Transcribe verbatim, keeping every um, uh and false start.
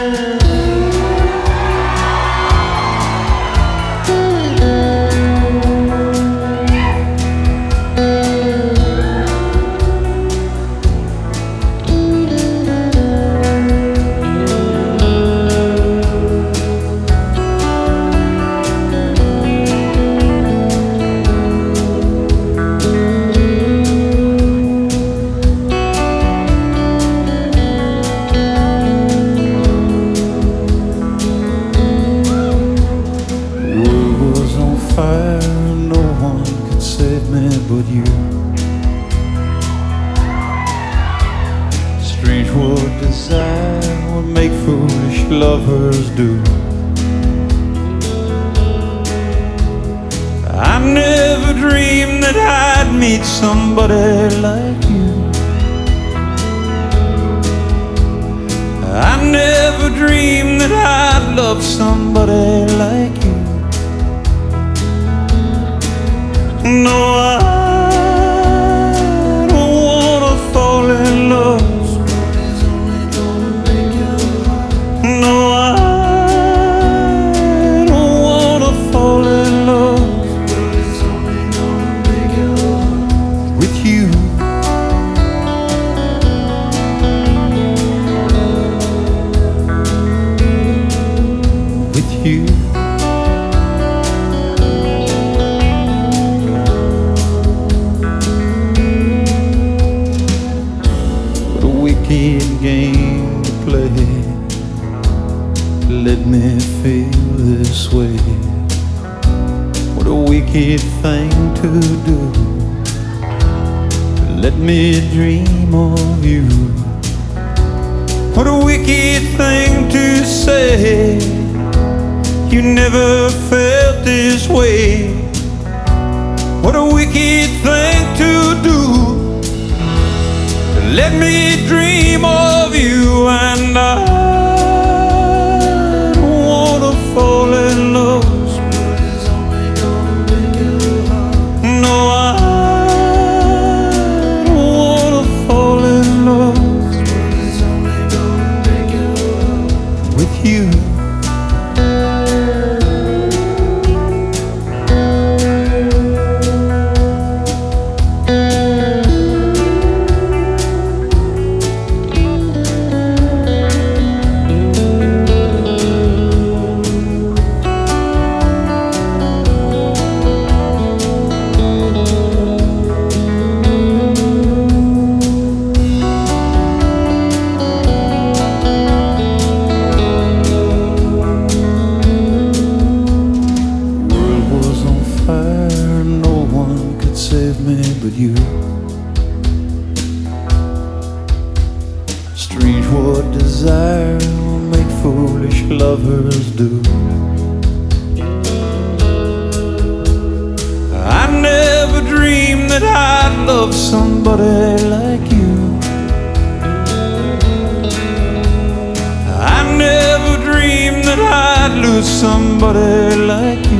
But you, strange what desire would make foolish lovers do. I never dreamed that I'd meet somebody like you. I never dreamed that I'd love somebody like you. No, I you. What a wicked game to play. Let me feel this way. What a wicked thing to do. Let me dream of you. What a wicked thing to say. You never felt this way. What a wicked thing to do. Let me dream of you, and I don't wanna fall in love. No, I don't wanna fall in love with you. But you, strange what desire will make foolish lovers do. I never dreamed that I'd love somebody like you. I never dreamed that I'd lose somebody like you.